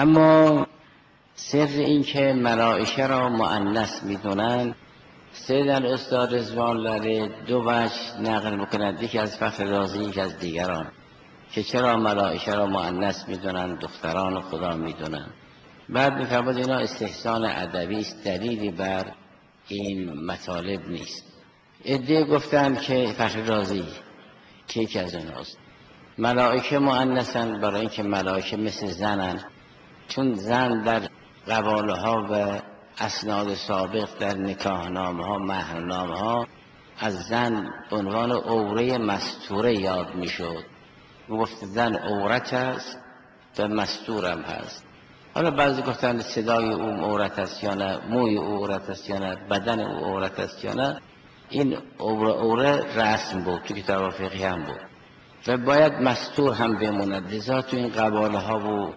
اما سر این که ملائکه را مؤنث میدونن سیدنا استاد رضوان الله دو وجه نقل میکنند، یکی از فخر رازی، یکی از دیگران، که چرا ملائکه را مؤنث میدونن، دختران خدا میدونن. بعد میفرماد اینا استحسان ادبی است، دلیلی بر این مطالب نیست. عده گفتن که فخر رازی که یکی از اوناست، ملائکه مؤنثن برای اینکه ملائکه مثل زنن، چون زن در قباله ها و اسناد سابق در نکاحنامه ها، مهرنامه ها از زن به عنوان عوره مستوره یاد میشد. گفت زن عورت است و مستورم هست. حالا بعضی گفتن صدای او عورت است یا نه، موی او عورت است یا نه، بدن او عورت است یا نه. این عوره رسم بود، تو کتاب فقهی هم بود و باید مستور هم بموند. لذا تو این قباله ها و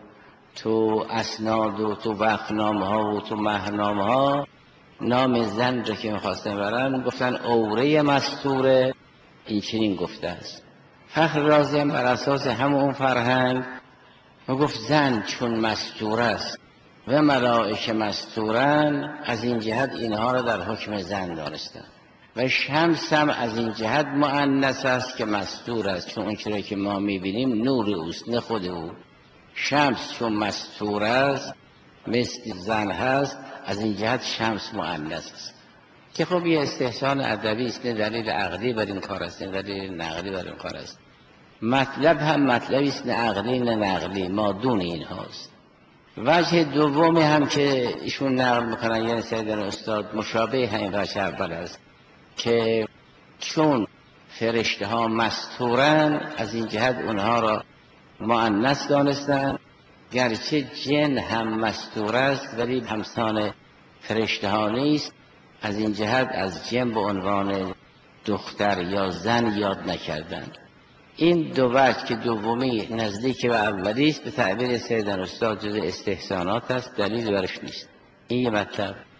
تو اسناد و تو وقفنامه ها و تو مهرنامه ها نام زن را که میخواستن برن گفتن عوره مستوره. این چنین گفته است. فخر رازی هم بر اساس همون فرهنگ و گفت زن چون مستور است و ملائکه مستورن، از این جهت اینها را در حکم زن دانستن. و شمس هم از این جهت مؤنث است که مستور است، چون اون چیزی که ما میبینیم نور اوست نه خود او. شمس چون مستور است مثل زن هست، از این جهت شمس مؤنث است. که خب یه استحسان ادبی است، نه دلیل عقلی بر این کار است، نه دلیل نقلی بر این کار است. مطلب هم مطلبی است نه عقلی نه نقلی، مادون این هاست. وجه دومی هم که ایشون نقل میکنن، یعنی سیدنا استاد، مشابه همین وجه اول است که چون فرشته ها مستورن از این جهت اونها را مؤنث دانستن، گرچه جن هم مستور است ولی همسان فرشته ها نیست، از این جهت از جن به عنوان دختر یا زن یاد نکردن. این دو وجه که دومی نزدیک به اولی است، به تعبیر سیدنا استاد جز استحسانات است، دلیل برش نیست. این یه مطلب.